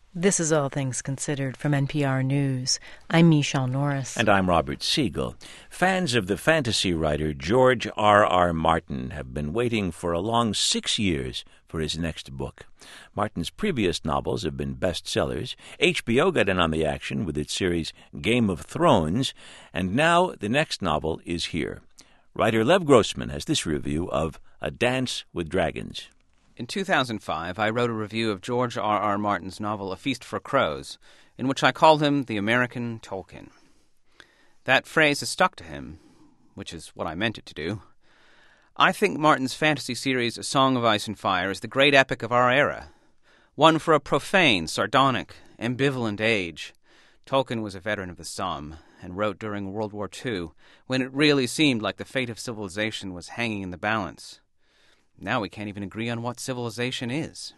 This is All Things Considered from NPR News. I'm Michelle Norris. And I'm Robert Siegel. Fans of the fantasy writer George R.R. Martin have been waiting for a long 6 years for his next book. Martin's previous novels have been bestsellers. HBO got in on the action with its series Game of Thrones, and now the next novel is here. Writer Lev Grossman has this review of A Dance with Dragons. In 2005, I wrote a review of George R.R. Martin's novel A Feast for Crows, in which I called him the American Tolkien. That phrase has stuck to him, which is what I meant it to do. I think Martin's fantasy series A Song of Ice and Fire is the great epic of our era, one for a profane, sardonic, ambivalent age. Tolkien was a veteran of the Somme and wrote during World War II, when it really seemed like the fate of civilization was hanging in the balance. Now we can't even agree on what civilization is.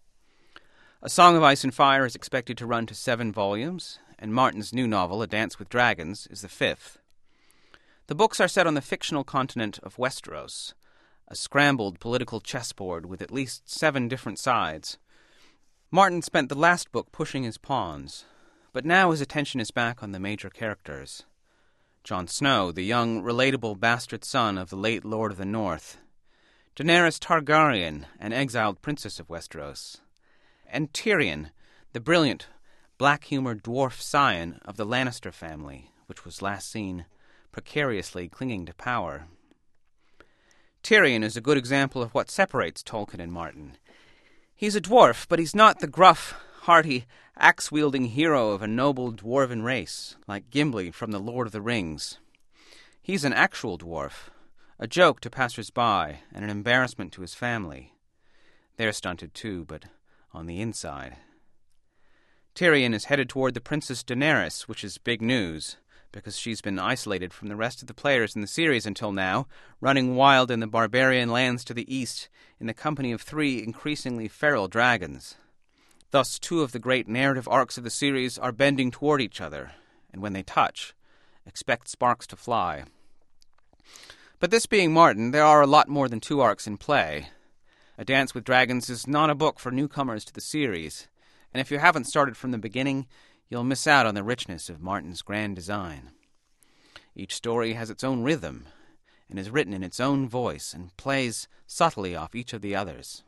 A Song of Ice and Fire is expected to run to 7 volumes, and Martin's new novel, A Dance with Dragons, is the 5th. The books are set on the fictional continent of Westeros, a scrambled political chessboard with at least 7 different sides. Martin spent the last book pushing his pawns, but now his attention is back on the major characters. Jon Snow, the young, relatable bastard son of the late Lord of the North, Daenerys Targaryen, an exiled princess of Westeros, and Tyrion, the brilliant, black-humored dwarf scion of the Lannister family, which was last seen precariously clinging to power. Tyrion is a good example of what separates Tolkien and Martin. He's a dwarf, but he's not the gruff, hearty, axe-wielding hero of a noble dwarven race, like Gimli from The Lord of the Rings. He's an actual dwarf, a joke to passers-by, and an embarrassment to his family. They're stunted too, but on the inside. Tyrion is headed toward the Princess Daenerys, which is big news, because she's been isolated from the rest of the players in the series until now, running wild in the barbarian lands to the east in the company of 3 increasingly feral dragons. Thus, 2 of the great narrative arcs of the series are bending toward each other, and when they touch, expect sparks to fly. But this being Martin, there are a lot more than 2 arcs in play. A Dance with Dragons is not a book for newcomers to the series, and if you haven't started from the beginning, you'll miss out on the richness of Martin's grand design. Each story has its own rhythm, and is written in its own voice, and plays subtly off each of the others.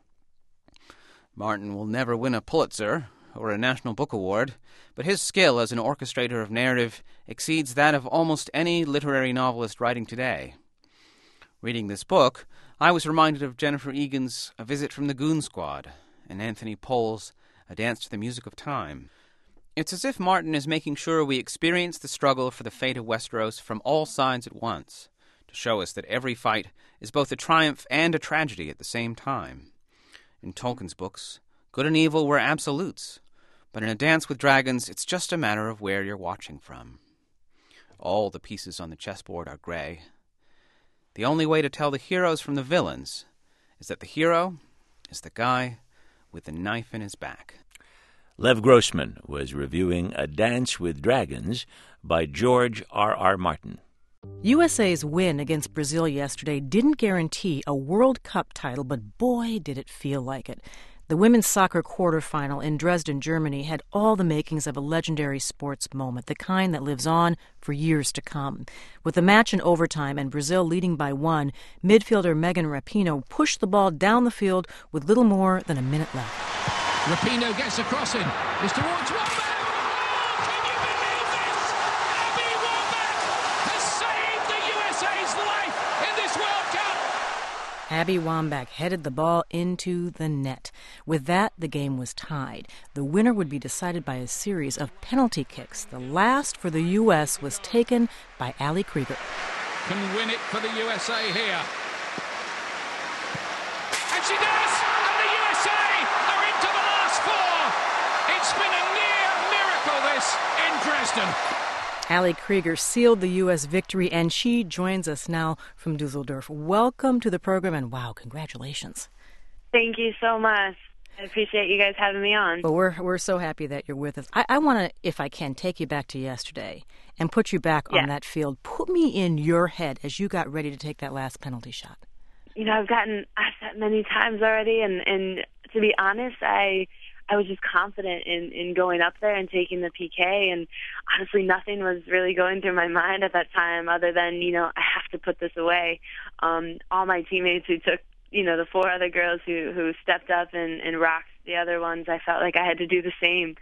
Martin will never win a Pulitzer or a National Book Award, but his skill as an orchestrator of narrative exceeds that of almost any literary novelist writing today. Reading this book, I was reminded of Jennifer Egan's A Visit from the Goon Squad and Anthony Pohl's A Dance to the Music of Time. It's as if Martin is making sure we experience the struggle for the fate of Westeros from all sides at once, to show us that every fight is both a triumph and a tragedy at the same time. In Tolkien's books, good and evil were absolutes, but in A Dance with Dragons, it's just a matter of where you're watching from. All the pieces on the chessboard are gray. The only way to tell the heroes from the villains is that the hero is the guy with the knife in his back. Lev Grossman was reviewing A Dance with Dragons by George R.R. Martin. USA's win against Brazil yesterday didn't guarantee a World Cup title, but boy, did it feel like it. The women's soccer quarterfinal in Dresden, Germany, had all the makings of a legendary sports moment, the kind that lives on for years to come. With the match in overtime and Brazil leading by 1, midfielder Megan Rapinoe pushed the ball down the field with little more than a minute left. Rapinoe gets a cross in. It's towards Wombat. Oh, can you believe this? Abby Wombat has saved the USA's life in this World Cup. Abby Wambach headed the ball into the net. With that, the game was tied. The winner would be decided by a series of penalty kicks. The last for the U.S. was taken by Ali Krieger. Can win it for the USA here. And she does! And the USA are into the last 4. It's been a near miracle, this, in Dresden. Ali Krieger sealed the U.S. victory, and she joins us now from Dusseldorf. Welcome to the program, and wow, congratulations. Thank you so much. I appreciate you guys having me on. Well, we're so happy that you're with us. I want to, if I can, take you back to yesterday and put you back on that field. Put me in your head as you got ready to take that last penalty shot. You know, I've gotten asked that many times already, and to be honest, I I was just confident in going up there and taking the PK. And honestly, nothing was really going through my mind at that time other than, I have to put this away. All my teammates who took, the 4 other girls who stepped up and rocked the other ones, I felt like I had to do the same.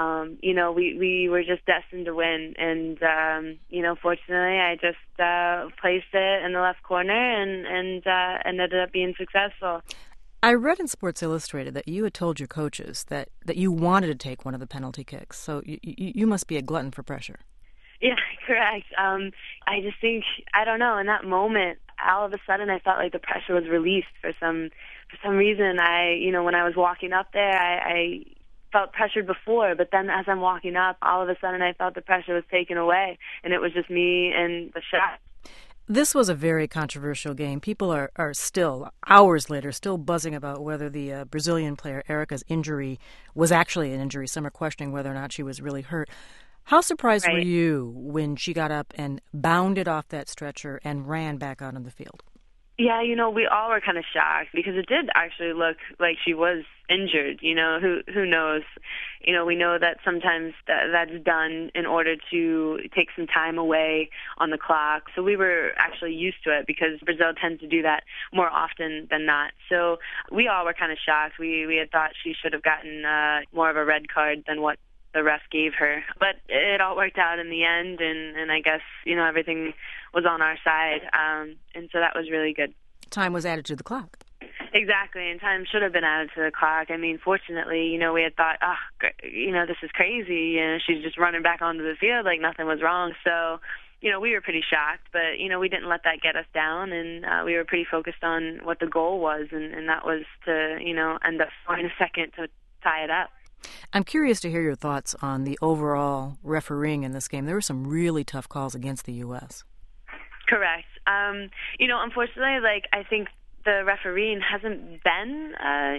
We were just destined to win. And, fortunately, I just placed it in the left corner and ended up being successful. I read in Sports Illustrated that you had told your coaches that you wanted to take one of the penalty kicks. So you must be a glutton for pressure. Yeah, correct. I just think, I don't know, in that moment, all of a sudden I felt like the pressure was released for some reason. When I was walking up there, I felt pressured before, but then as I'm walking up, all of a sudden I felt the pressure was taken away, and it was just me and the shot. This was a very controversial game. People are still, hours later, still buzzing about whether the Brazilian player Erica's injury was actually an injury. Some are questioning whether or not she was really hurt. How surprised were you when she got up and bounded off that stretcher and ran back out on the field? Yeah, we all were kind of shocked because it did actually look like she was injured. Who knows? We know that sometimes that's done in order to take some time away on the clock. So we were actually used to it because Brazil tends to do that more often than not. So we all were kind of shocked. We had thought she should have gotten more of a red card than what the ref gave her. But it all worked out in the end, and I guess, everything was on our side. And so that was really good. Time was added to the clock. Exactly, and time should have been added to the clock. I mean, fortunately, we had thought, this is crazy. She's just running back onto the field like nothing was wrong. So, we were pretty shocked, but, we didn't let that get us down, and we were pretty focused on what the goal was, and that was to, end up scoring a second to tie it up. I'm curious to hear your thoughts on the overall refereeing in this game. There were some really tough calls against the U.S. Correct. Unfortunately, I think the refereeing hasn't been,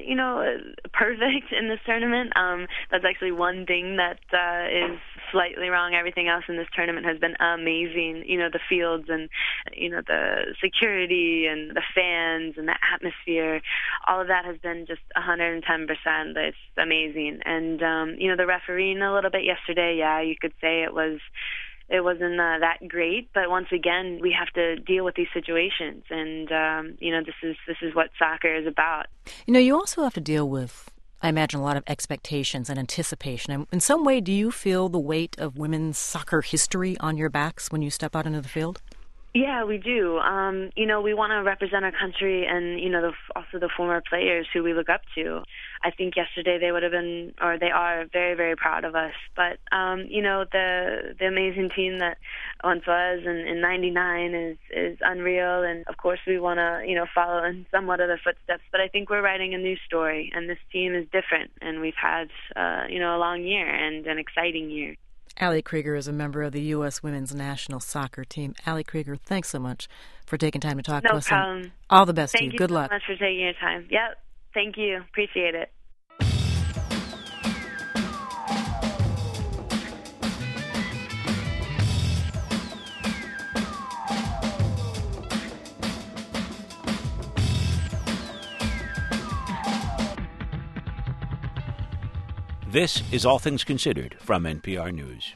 perfect in this tournament. That's actually one thing that is slightly wrong. Everything else in this tournament has been amazing. The fields and, the security and the fans and the atmosphere, all of that has been just 110%. It's amazing. And, the refereeing a little bit yesterday, yeah, you could say it wasn't that great, but once again, we have to deal with these situations, and this is what soccer is about. You also have to deal with, I imagine, a lot of expectations and anticipation. And in some way, do you feel the weight of women's soccer history on your backs when you step out into the field? Yeah, we do. We want to represent our country and, also the former players who we look up to. I think yesterday they would have been, or they are, very, very proud of us. But, the amazing team that once was in 99 is unreal. And, of course, we want to, follow in somewhat of their footsteps. But I think we're writing a new story, and this team is different. And we've had, a long year and an exciting year. Ali Krieger is a member of the U.S. Women's National Soccer Team. Ali Krieger, thanks so much for taking time to talk to us. No problem. All the best to you. Thank you Good so luck. much for taking your time. Yep. Thank you. Appreciate it. This is All Things Considered from NPR News.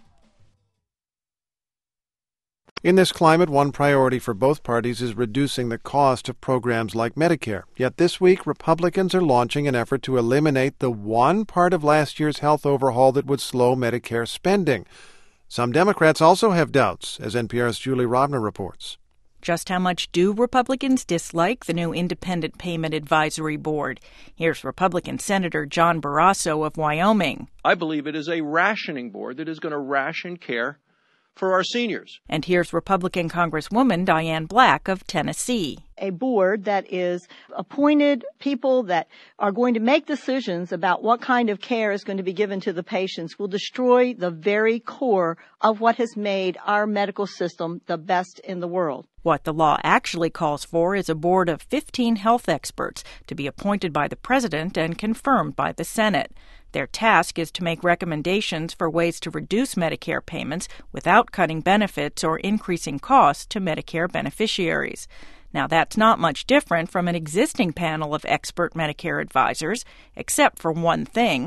In this climate, one priority for both parties is reducing the cost of programs like Medicare. Yet this week, Republicans are launching an effort to eliminate the one part of last year's health overhaul that would slow Medicare spending. Some Democrats also have doubts, as NPR's Julie Rovner reports. Just how much do Republicans dislike the new Independent Payment Advisory Board? Here's Republican Senator John Barrasso of Wyoming. I believe it is a rationing board that is going to ration care for our seniors. And here's Republican Congresswoman Diane Black of Tennessee. A board that is appointed people that are going to make decisions about what kind of care is going to be given to the patients will destroy the very core of what has made our medical system the best in the world. What the law actually calls for is a board of 15 health experts to be appointed by the president and confirmed by the Senate. Their task is to make recommendations for ways to reduce Medicare payments without cutting benefits or increasing costs to Medicare beneficiaries. Now, that's not much different from an existing panel of expert Medicare advisors, except for one thing.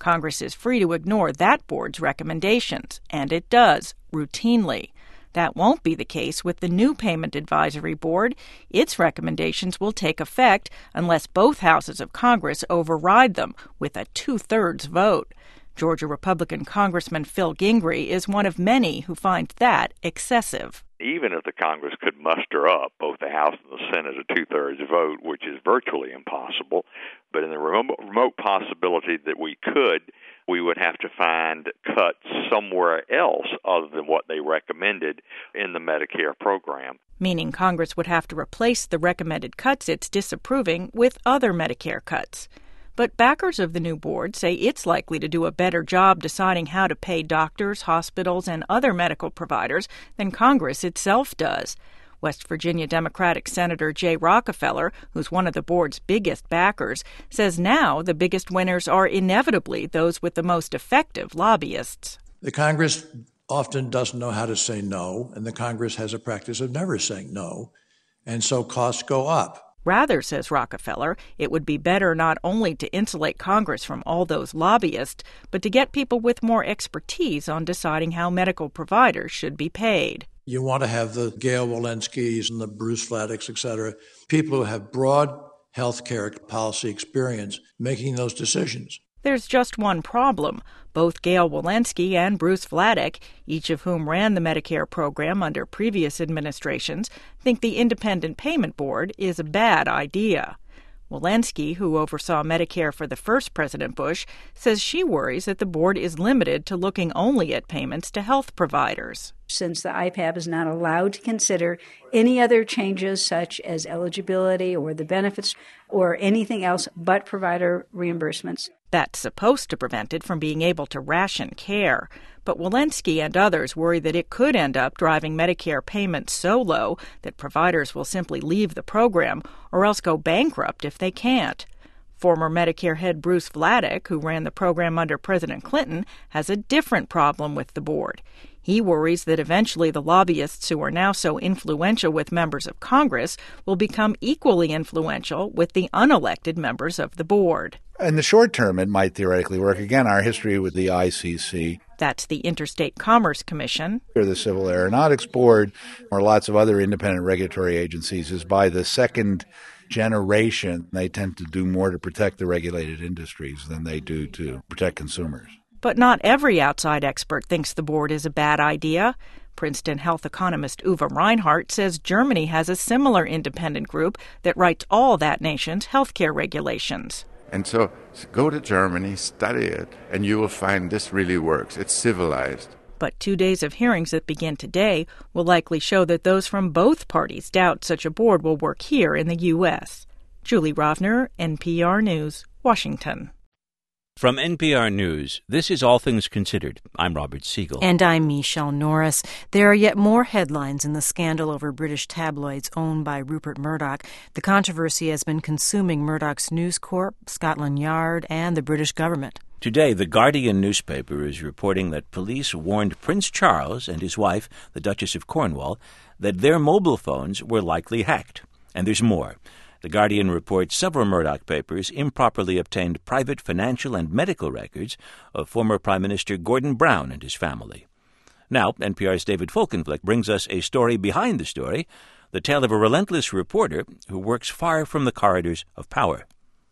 Congress is free to ignore that board's recommendations, and it does, routinely. That won't be the case with the new Payment Advisory Board. Its recommendations will take effect unless both houses of Congress override them with a 2/3 vote. Georgia Republican Congressman Phil Gingrey is one of many who find that excessive. Even if the Congress could muster up both the House and the Senate a 2/3 vote, which is virtually impossible, but in the remote possibility that we could, we would have to find cuts somewhere else other than what they recommended in the Medicare program. Meaning Congress would have to replace the recommended cuts it's disapproving with other Medicare cuts. But backers of the new board say it's likely to do a better job deciding how to pay doctors, hospitals, and other medical providers than Congress itself does. West Virginia Democratic Senator Jay Rockefeller, who's one of the board's biggest backers, says now the biggest winners are inevitably those with the most effective lobbyists. The Congress often doesn't know how to say no, and the Congress has a practice of never saying no, and so costs go up. Rather, says Rockefeller, it would be better not only to insulate Congress from all those lobbyists, but to get people with more expertise on deciding how medical providers should be paid. You want to have the Gail Wolenskis and the Bruce Vladeck's, et cetera, people who have broad health care policy experience making those decisions. There's just one problem. Both Gail Wolensky and Bruce Vladeck, each of whom ran the Medicare program under previous administrations, think the Independent Payment Board is a bad idea. Wolensky, who oversaw Medicare for the first President Bush, says she worries that the board is limited to looking only at payments to health providers. Since the IPAB is not allowed to consider any other changes such as eligibility or the benefits or anything else but provider reimbursements. That's supposed to prevent it from being able to ration care. But Wolensky and others worry that it could end up driving Medicare payments so low that providers will simply leave the program or else go bankrupt if they can't. Former Medicare head Bruce Vladeck, who ran the program under President Clinton, has a different problem with the board. He worries that eventually the lobbyists who are now so influential with members of Congress will become equally influential with the unelected members of the board. In the short term, it might theoretically work. Again, our history with the ICC. That's the Interstate Commerce Commission. Or the Civil Aeronautics Board, or lots of other independent regulatory agencies, is by the second generation, they tend to do more to protect the regulated industries than they do to protect consumers. But not every outside expert thinks the board is a bad idea. Princeton health economist Uwe Reinhardt says Germany has a similar independent group that writes all that nation's healthcare regulations. And so go to Germany, study it, and you will find this really works. It's civilized. But 2 days of hearings that begin today will likely show that those from both parties doubt such a board will work here in the U.S. Julie Rovner, NPR News, Washington. From NPR News, this is All Things Considered. I'm Robert Siegel. And I'm Michelle Norris. There are yet more headlines in the scandal over British tabloids owned by Rupert Murdoch. The controversy has been consuming Murdoch's News Corp, Scotland Yard, and the British government. Today, The Guardian newspaper is reporting that police warned Prince Charles and his wife, the Duchess of Cornwall, that their mobile phones were likely hacked. And there's more. The Guardian reports several Murdoch papers improperly obtained private financial and medical records of former Prime Minister Gordon Brown and his family. Now, NPR's David Folkenflik brings us a story behind the story, the tale of a relentless reporter who works far from the corridors of power.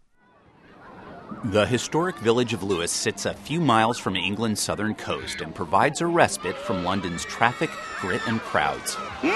The historic village of Lewes sits a few miles from England's southern coast and provides a respite from London's traffic, grit, and crowds.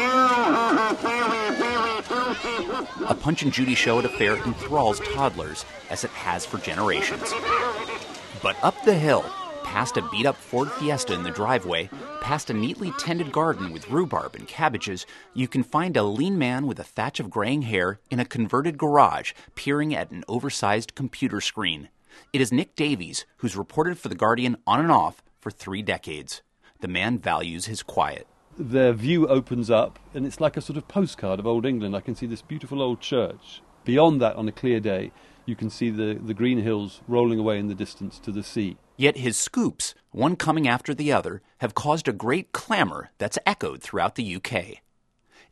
A Punch and Judy show at a fair enthralls toddlers, as it has for generations. But up the hill, past a beat-up Ford Fiesta in the driveway, past a neatly tended garden with rhubarb and cabbages, you can find a lean man with a thatch of graying hair in a converted garage peering at an oversized computer screen. It is Nick Davies, who's reported for The Guardian on and off for 3 decades. The man values his quiet. Their view opens up, and it's like a sort of postcard of old England. I can see this beautiful old church. Beyond that, on a clear day, you can see the green hills rolling away in the distance to the sea. Yet his scoops, one coming after the other, have caused a great clamor that's echoed throughout the UK.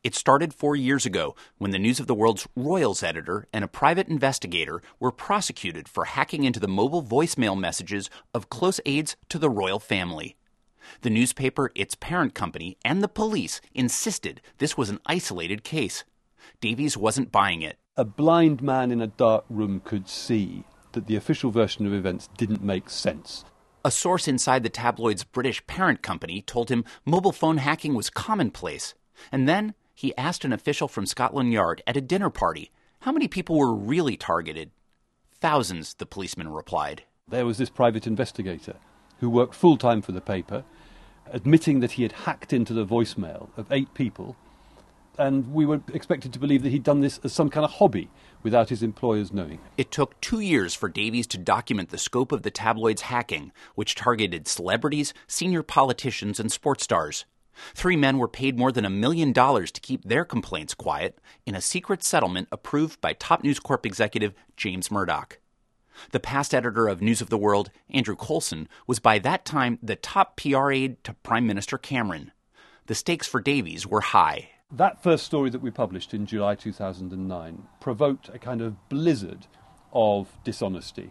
It started 4 years ago when the News of the World's Royals editor and a private investigator were prosecuted for hacking into the mobile voicemail messages of close aides to the royal family. The newspaper, its parent company, and the police insisted this was an isolated case. Davies wasn't buying it. A blind man in a dark room could see that the official version of events didn't make sense. A source inside the tabloid's British parent company told him mobile phone hacking was commonplace. And then he asked an official from Scotland Yard at a dinner party how many people were really targeted. Thousands, the policeman replied. There was this private investigator who worked full-time for the paper, admitting that he had hacked into the voicemail of 8 people, and we were expected to believe that he'd done this as some kind of hobby without his employers knowing. It took 2 years for Davies to document the scope of the tabloid's hacking, which targeted celebrities, senior politicians, and sports stars. 3 men were paid more than $1 million to keep their complaints quiet in a secret settlement approved by top News Corp executive James Murdoch. The past editor of News of the World, Andrew Coulson, was by that time the top PR aide to Prime Minister Cameron. The stakes for Davies were high. That first story that we published in July 2009 provoked a kind of blizzard of dishonesty.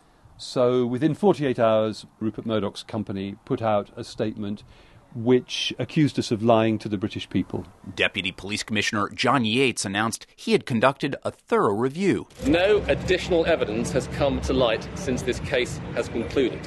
So within 48 hours, Rupert Murdoch's company put out a statement which accused us of lying to the British people. Deputy Police Commissioner John Yates announced he had conducted a thorough review. No additional evidence has come to light since this case has concluded.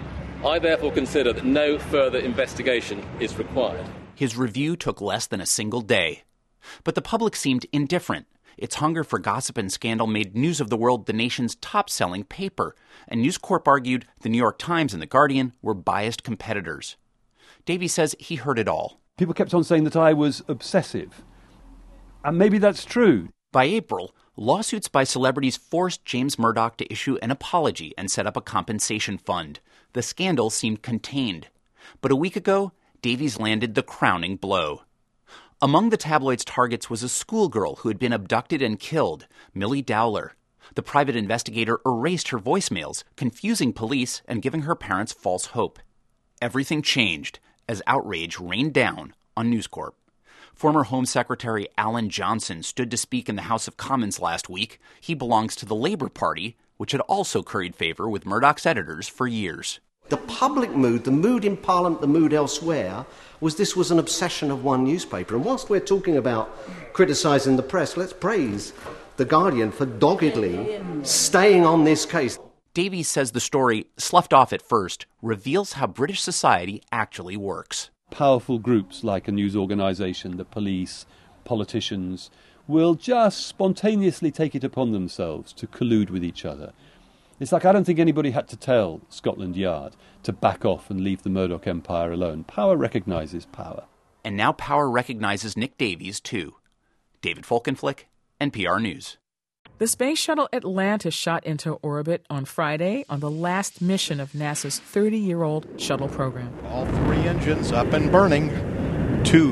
I therefore consider that no further investigation is required. His review took less than a single day. But the public seemed indifferent. Its hunger for gossip and scandal made News of the World the nation's top-selling paper, and News Corp argued the New York Times and The Guardian were biased competitors. Davies says he heard it all. People kept on saying that I was obsessive. And maybe that's true. By April, lawsuits by celebrities forced James Murdoch to issue an apology and set up a compensation fund. The scandal seemed contained. But a week ago, Davies landed the crowning blow. Among the tabloid's targets was a schoolgirl who had been abducted and killed, Millie Dowler. The private investigator erased her voicemails, confusing police and giving her parents false hope. Everything changed as outrage rained down on News Corp. Former Home Secretary Alan Johnson stood to speak in the House of Commons last week. He belongs to the Labour Party, which had also curried favour with Murdoch's editors for years. The public mood, the mood in Parliament, the mood elsewhere, was this was an obsession of one newspaper. And whilst we're talking about criticising the press, let's praise The Guardian for doggedly staying on this case. Davies says the story, sloughed off at first, reveals how British society actually works. Powerful groups like a news organisation, the police, politicians, will just spontaneously take it upon themselves to collude with each other. It's like I don't think anybody had to tell Scotland Yard to back off and leave the Murdoch empire alone. Power recognises power. And now power recognises Nick Davies, too. David Folkenflik, NPR News. The Space Shuttle Atlantis shot into orbit on Friday on the last mission of NASA's 30-year-old shuttle program. All 3 engines up and burning. 2,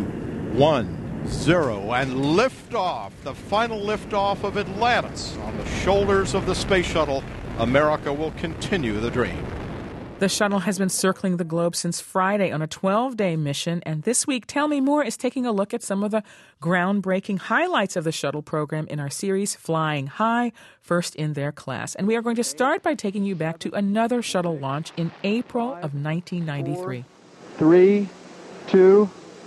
1, 0, and liftoff. The final liftoff of Atlantis on the shoulders of the space shuttle. America will continue the dream. The shuttle has been circling the globe since Friday on a 12-day mission, and this week, Tell Me More is taking a look at some of the groundbreaking highlights of the shuttle program in our series, Flying High, First in Their Class. And we are going to start by taking you back to another shuttle launch in April of 1993. 3, 2,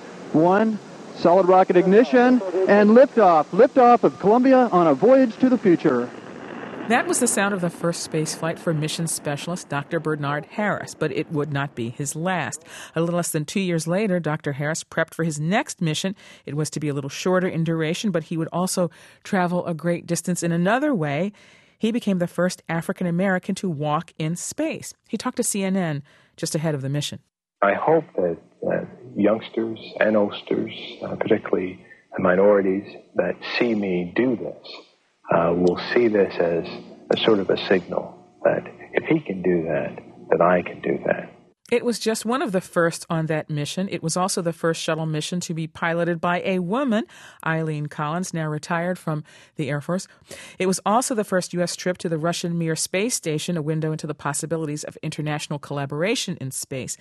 1, solid rocket ignition, and liftoff. Liftoff of Columbia on a voyage to the future. That was the sound of the first space flight for mission specialist Dr. Bernard Harris, but it would not be his last. A little less than 2 years later, Dr. Harris prepped for his next mission. It was to be a little shorter in duration, but he would also travel a great distance in another way. He became the first African American to walk in space. He talked to CNN just ahead of the mission. I hope that youngsters and oldsters, particularly minorities that see me do this, will see this as a sort of a signal that if he can do that, then I can do that. It was just one of the first on that mission. It was also the first shuttle mission to be piloted by a woman, Eileen Collins, now retired from the Air Force. It was also the first U.S. trip to the Russian Mir space station, a window into the possibilities of international collaboration in space.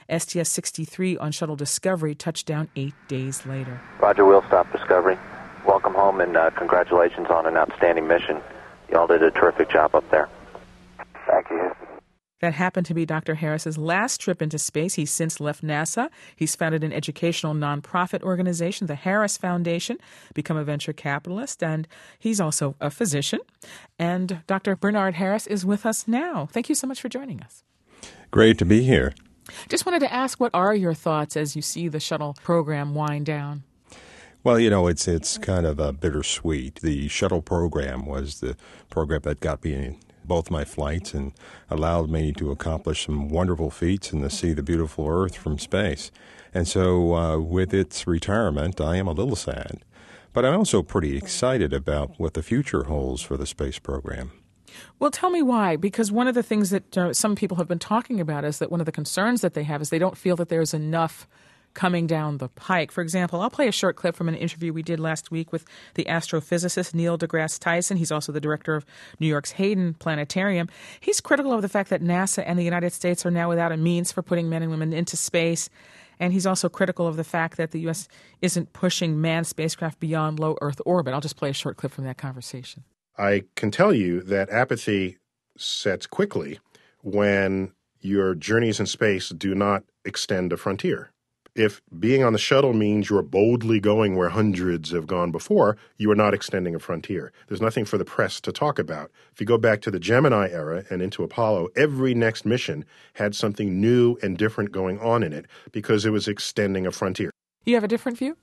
STS-63 on Shuttle Discovery touched down 8 days later. Roger, we'll stop Discovery. Welcome home and congratulations on an outstanding mission. Y'all did a terrific job up there. Thank you. That happened to be Dr. Harris's last trip into space. He's since left NASA. He's founded an educational nonprofit organization, the Harris Foundation, become a venture capitalist, and he's also a physician. And Dr. Bernard Harris is with us now. Thank you so much for joining us. Great to be here. Just wanted to ask, what are your thoughts as you see the shuttle program wind down? Well, it's kind of bittersweet. The shuttle program was the program that got me in both my flights and allowed me to accomplish some wonderful feats and to see the beautiful Earth from space. And so with its retirement, I am a little sad. But I'm also pretty excited about what the future holds for the space program. Well, tell me why, because one of the things that some people have been talking about is that one of the concerns that they have is they don't feel that there's enough coming down the pike. For example, I'll play a short clip from an interview we did last week with the astrophysicist Neil deGrasse Tyson. He's also the director of New York's Hayden Planetarium. He's critical of the fact that NASA and the United States are now without a means for putting men and women into space. And he's also critical of the fact that the U.S. isn't pushing manned spacecraft beyond low Earth orbit. I'll just play a short clip from that conversation. I can tell you that apathy sets quickly when your journeys in space do not extend a frontier. If being on the shuttle means you're boldly going where hundreds have gone before, you are not extending a frontier. There's nothing for the press to talk about. If you go back to the Gemini era and into Apollo, every next mission had something new and different going on in it because it was extending a frontier. You have a different view?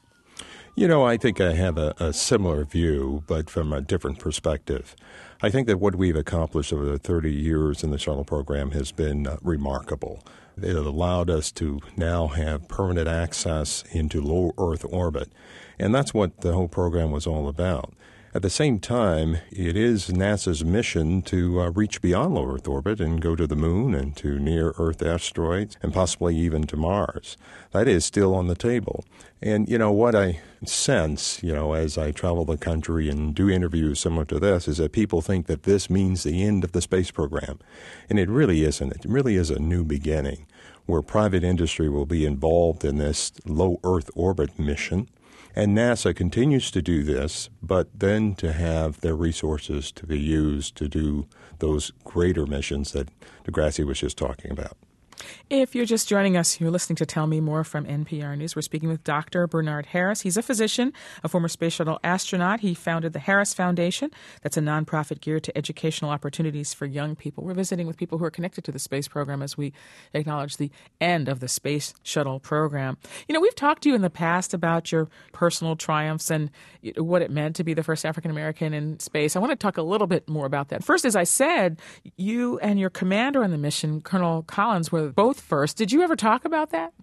I think I have a similar view, but from a different perspective. I think that what we've accomplished over the 30 years in the shuttle program has been remarkable. It allowed us to now have permanent access into low Earth orbit, and that's what the whole program was all about. At the same time, it is NASA's mission to reach beyond low Earth orbit and go to the moon and to near-Earth asteroids and possibly even to Mars. That is still on the table. And, what I sense, as I travel the country and do interviews similar to this, is that people think that this means the end of the space program. And it really isn't. It really is a new beginning where private industry will be involved in this low Earth orbit mission. And NASA continues to do this, but then to have their resources to be used to do those greater missions that deGrasse was just talking about. If you're just joining us, you're listening to Tell Me More from NPR News. We're speaking with Dr. Bernard Harris. He's a physician, a former space shuttle astronaut. He founded the Harris Foundation. That's a nonprofit geared to educational opportunities for young people. We're visiting with people who are connected to the space program as we acknowledge the end of the space shuttle program. We've talked to you in the past about your personal triumphs and what it meant to be the first African-American in space. I want to talk a little bit more about that. First, as I said, you and your commander on the mission, Colonel Collins, were both first. Did you ever talk about that?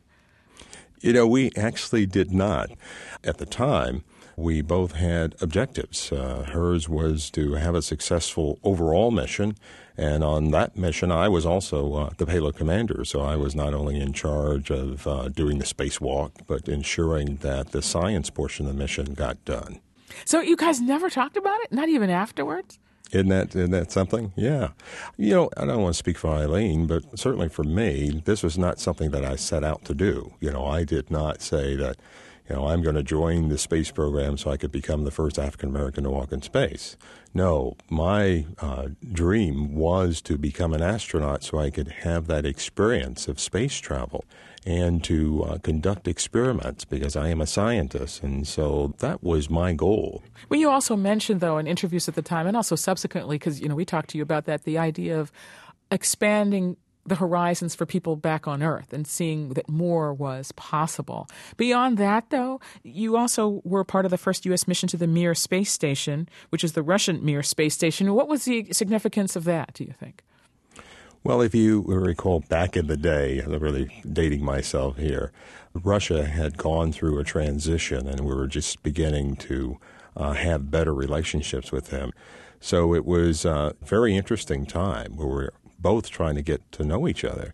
We actually did not. At the time, we both had objectives. Hers was to have a successful overall mission, and on that mission, I was also the payload commander. So I was not only in charge of doing the spacewalk, but ensuring that the science portion of the mission got done. So you guys never talked about it? Not even afterwards? Isn't that something? Yeah. I don't want to speak for Eileen, but certainly for me, this was not something that I set out to do. I did not say that, I'm going to join the space program so I could become the first African-American to walk in space. No, my dream was to become an astronaut so I could have that experience of space travel and to conduct experiments because I am a scientist. And so that was my goal. Well, you also mentioned, though, in interviews at the time and also subsequently, because, we talked to you about that, the idea of expanding the horizons for people back on Earth and seeing that more was possible. Beyond that, though, you also were part of the first U.S. mission to the Mir space station, which is the Russian Mir space station. What was the significance of that, do you think? Well, if you recall back in the day, I'm really dating myself here, Russia had gone through a transition and we were just beginning to have better relationships with them. So it was a very interesting time where we're both trying to get to know each other.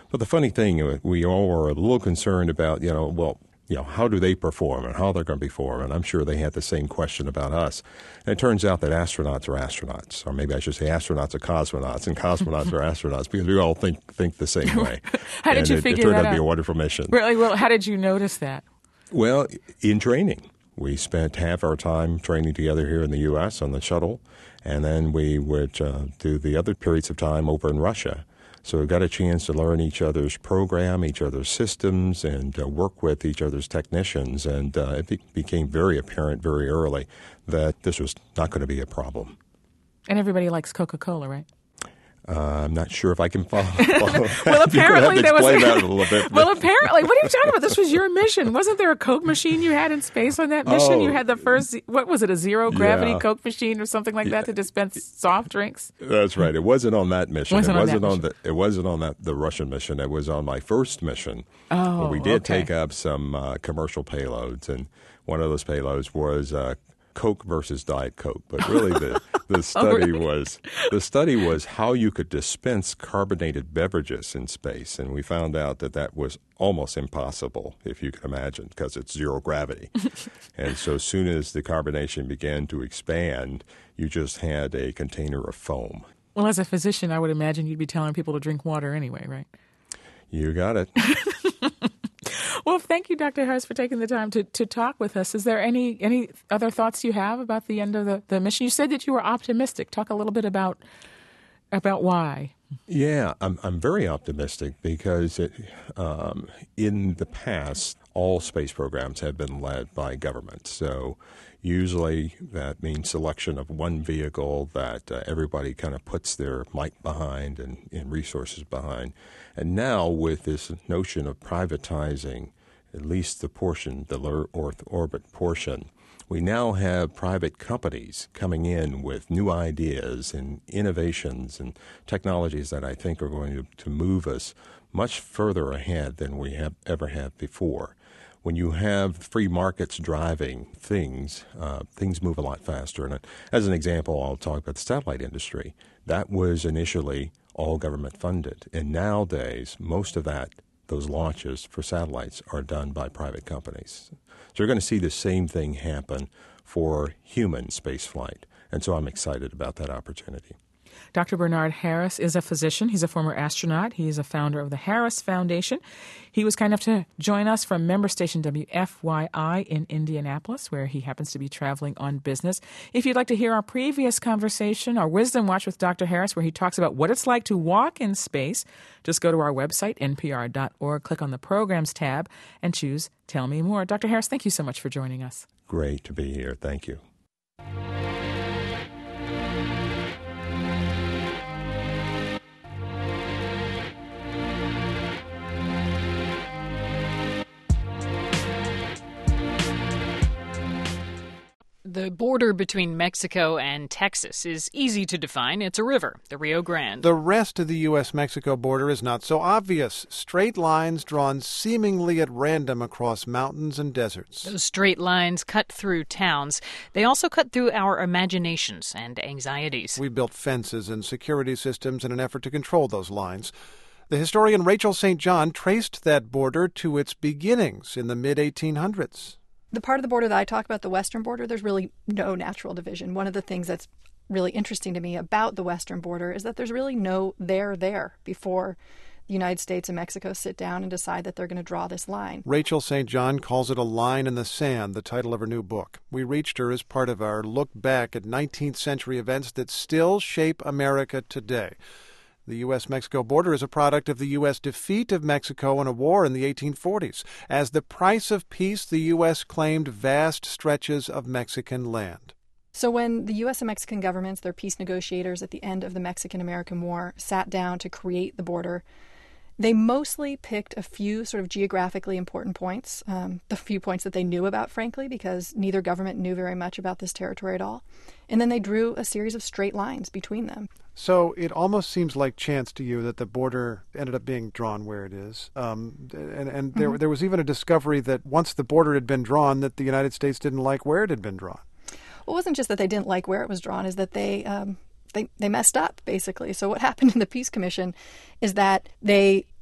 But the funny thing, we all were a little concerned about, how do they perform and how they're going to perform? And I'm sure they had the same question about us. And it turns out that astronauts are astronauts, or maybe I should say astronauts are cosmonauts, and cosmonauts are astronauts, because we all think the same way. How did you figure that out? It turned out to be a wonderful mission. Really? Well, how did you notice that? Well, in training. We spent half our time training together here in the U.S. on the shuttle, and then we would do the other periods of time over in Russia. So we got a chance to learn each other's program, each other's systems, and work with each other's technicians. And it became very apparent very early that this was not going to be a problem. And everybody likes Coca-Cola, right? I'm not sure if I can follow. Well, apparently there was. That a little bit. Well, apparently, what are you talking about? This was your mission. Wasn't there a Coke machine you had in space on that mission? Oh, you had the first. What was it? A zero gravity Coke machine or something like that to dispense soft drinks? That's right. It wasn't on that mission. It wasn't on the Russian mission. It was on my first mission. Oh, where we did take up some commercial payloads, and one of those payloads was Coke versus Diet Coke. But really, the study was how you could dispense carbonated beverages in space, and we found out that was almost impossible, if you can imagine, because it's zero gravity. And so as soon as the carbonation began to expand, you just had a container of foam. Well, as a physician, I would imagine you'd be telling people to drink water anyway, right? You got it. Well, thank you, Dr. Harris, for taking the time to talk with us. Is there any other thoughts you have about the end of the mission? You said that you were optimistic. Talk a little bit about why. Yeah, I'm very optimistic because in the past, all space programs have been led by governments. So usually that means selection of one vehicle that everybody kind of puts their might behind and resources behind. And now with this notion of privatizing at least the low Earth orbit portion, we now have private companies coming in with new ideas and innovations and technologies that I think are going to move us much further ahead than we have ever have before. When you have free markets driving things, things move a lot faster. And as an example, I'll talk about the satellite industry. That was initially all government funded. And nowadays, most of those launches for satellites are done by private companies. So you're going to see the same thing happen for human spaceflight. And so I'm excited about that opportunity. Dr. Bernard Harris is a physician. He's a former astronaut. He's a founder of the Harris Foundation. He was kind enough to join us from member station WFYI in Indianapolis, where he happens to be traveling on business. If you'd like to hear our previous conversation, our Wisdom Watch with Dr. Harris, where he talks about what it's like to walk in space, just go to our website, npr.org, click on the Programs tab, and choose Tell Me More. Dr. Harris, thank you so much for joining us. Great to be here. Thank you. The border between Mexico and Texas is easy to define. It's a river, the Rio Grande. The rest of the U.S.-Mexico border is not so obvious. Straight lines drawn seemingly at random across mountains and deserts. Those straight lines cut through towns. They also cut through our imaginations and anxieties. We built fences and security systems in an effort to control those lines. The historian Rachel St. John traced that border to its beginnings in the mid-1800s. The part of the border that I talk about, the western border, there's really no natural division. One of the things that's really interesting to me about the western border is that there's really no there before the United States and Mexico sit down and decide that they're going to draw this line. Rachel St. John calls it a line in the sand, the title of her new book. We reached her as part of our look back at 19th century events that still shape America today. The U.S.-Mexico border is a product of the U.S. defeat of Mexico in a war in the 1840s. As the price of peace, the U.S. claimed vast stretches of Mexican land. So when the U.S. and Mexican governments, their peace negotiators at the end of the Mexican-American War, sat down to create the border, they mostly picked a few sort of geographically important points, the few points that they knew about, frankly, because neither government knew very much about this territory at all. And then they drew a series of straight lines between them. So it almost seems like chance to you that the border ended up being drawn where it is. There was even a discovery that once the border had been drawn, that the United States didn't like where it had been drawn. Well, it wasn't just that they didn't like where it was drawn, is that they messed up, basically. So what happened in the Peace Commission is that they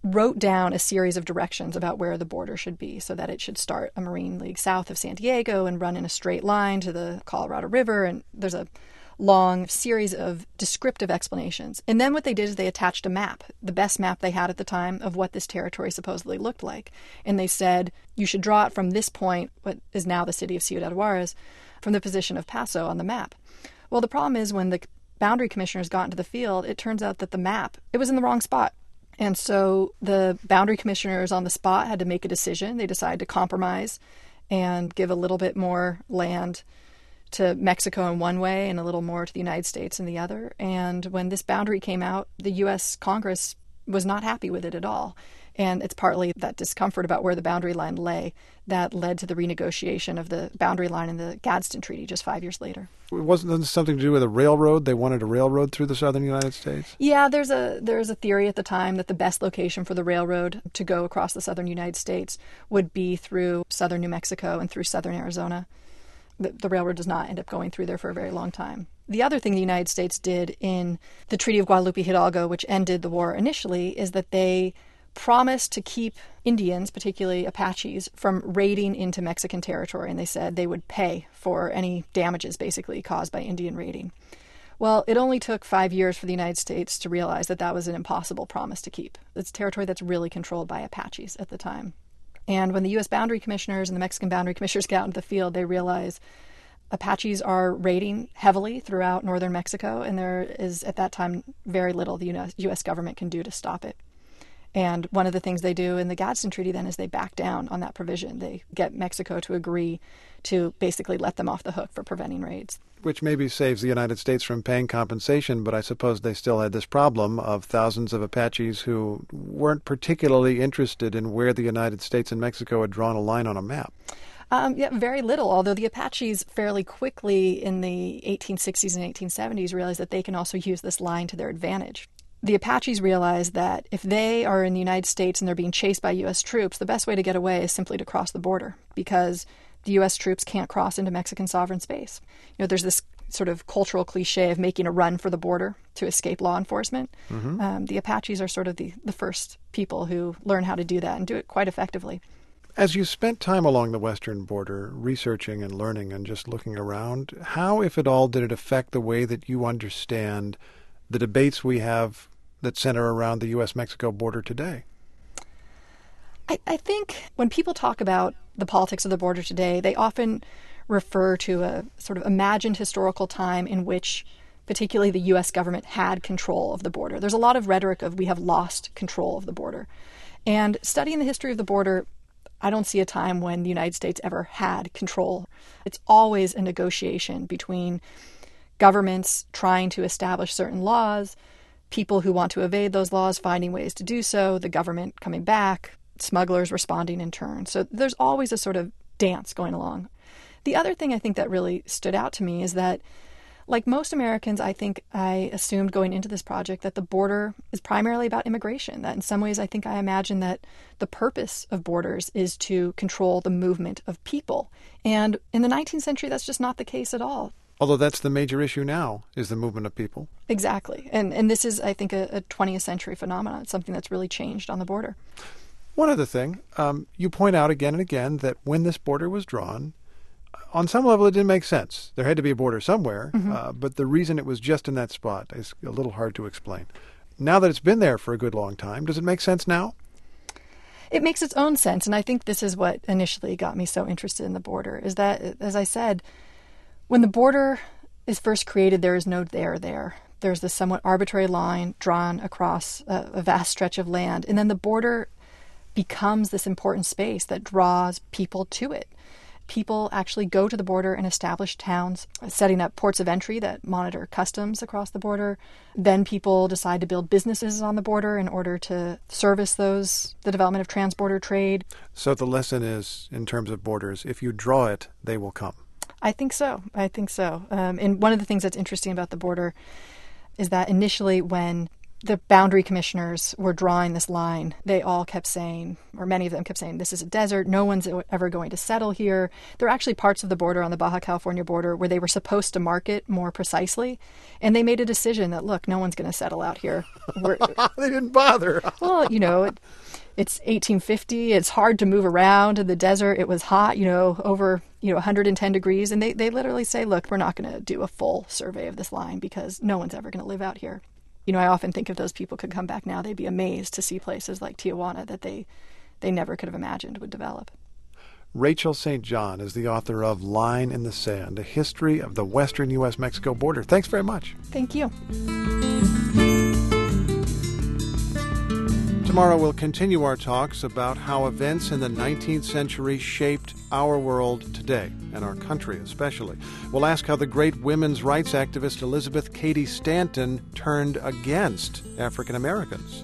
wrote down a series of directions about where the border should be, so that it should start a Marine League south of San Diego and run in a straight line to the Colorado River. And there's a long series of descriptive explanations. And then what they did is they attached a map, the best map they had at the time of what this territory supposedly looked like. And they said, you should draw it from this point, what is now the city of Ciudad Juarez, from the position of Paso on the map. Well, the problem is when the boundary commissioners got into the field, it turns out that the map, it was in the wrong spot. And so the boundary commissioners on the spot had to make a decision. They decided to compromise and give a little bit more land to Mexico in one way and a little more to the United States in the other. And when this boundary came out, the U.S. Congress was not happy with it at all. And it's partly that discomfort about where the boundary line lay that led to the renegotiation of the boundary line in the Gadsden Treaty just 5 years later. Wasn't this something to do with a railroad? They wanted a railroad through the southern United States? Yeah, there's a theory at the time that the best location for the railroad to go across the southern United States would be through southern New Mexico and through southern Arizona. The railroad does not end up going through there for a very long time. The other thing the United States did in the Treaty of Guadalupe Hidalgo, which ended the war initially, is that they promised to keep Indians, particularly Apaches, from raiding into Mexican territory. And they said they would pay for any damages basically caused by Indian raiding. Well, it only took 5 years for the United States to realize that that was an impossible promise to keep. It's territory that's really controlled by Apaches at the time. And when the U.S. boundary commissioners and the Mexican boundary commissioners get out into the field, they realize Apaches are raiding heavily throughout northern Mexico, and there is, at that time, very little the U.S. government can do to stop it. And one of the things they do in the Gadsden Treaty then is they back down on that provision. They get Mexico to agree to basically let them off the hook for preventing raids. Which maybe saves the United States from paying compensation, but I suppose they still had this problem of thousands of Apaches who weren't particularly interested in where the United States and Mexico had drawn a line on a map. Yeah, very little, although the Apaches fairly quickly in the 1860s and 1870s realized that they can also use this line to their advantage. The Apaches realized that if they are in the United States and they're being chased by U.S. troops, the best way to get away is simply to cross the border, because the U.S. troops can't cross into Mexican sovereign space. You know, there's this sort of cultural cliche of making a run for the border to escape law enforcement. Mm-hmm. The Apaches are sort of the first people who learn how to do that and do it quite effectively. As you spent time along the western border, researching and learning and just looking around, how, if at all, did it affect the way that you understand the debates we have that center around the U.S.-Mexico border today? I think when people talk about the politics of the border today, they often refer to a sort of imagined historical time in which particularly the U.S. government had control of the border. There's a lot of rhetoric of we have lost control of the border. And studying the history of the border, I don't see a time when the United States ever had control. It's always a negotiation between governments trying to establish certain laws, people who want to evade those laws finding ways to do so, the government coming back, smugglers responding in turn. So there's always a sort of dance going along. The other thing I think that really stood out to me is that, like most Americans, I think I assumed going into this project that the border is primarily about immigration. That in some ways I think I imagine that the purpose of borders is to control the movement of people. And in the 19th century, that's just not the case at all. Although that's the major issue now, is the movement of people. Exactly. And this is, I think, a 20th century phenomenon. It's something that's really changed on the border. One other thing, you point out again and again that when this border was drawn, on some level it didn't make sense. There had to be a border somewhere, but the reason it was just in that spot is a little hard to explain. Now that it's been there for a good long time, does it make sense now? It makes its own sense, and I think this is what initially got me so interested in the border, is that, as I said, when the border is first created, there is no there. There's this somewhat arbitrary line drawn across a vast stretch of land, and then the border becomes this important space that draws people to it. People actually go to the border and establish towns, setting up ports of entry that monitor customs across the border. Then people decide to build businesses on the border in order to service the development of transborder trade. So the lesson is, in terms of borders, if you draw it, they will come. I think so. And one of the things that's interesting about the border is that initially when the boundary commissioners were drawing this line, they all kept saying, or many of them kept saying, this is a desert. No one's ever going to settle here. There are actually parts of the border on the Baja California border where they were supposed to mark it more precisely. And they made a decision that, look, no one's going to settle out here. They didn't bother. Well, it's 1850. It's hard to move around in the desert. It was hot, over 110 degrees. And they literally say, look, we're not going to do a full survey of this line because no one's ever going to live out here. I often think if those people could come back now, they'd be amazed to see places like Tijuana that they never could have imagined would develop. Rachel St. John is the author of Line in the Sand, A History of the Western U.S.-Mexico Border. Thanks very much. Thank you. Tomorrow we'll continue our talks about how events in the 19th century shaped our world today, and our country especially. We'll ask how the great women's rights activist Elizabeth Cady Stanton turned against African Americans.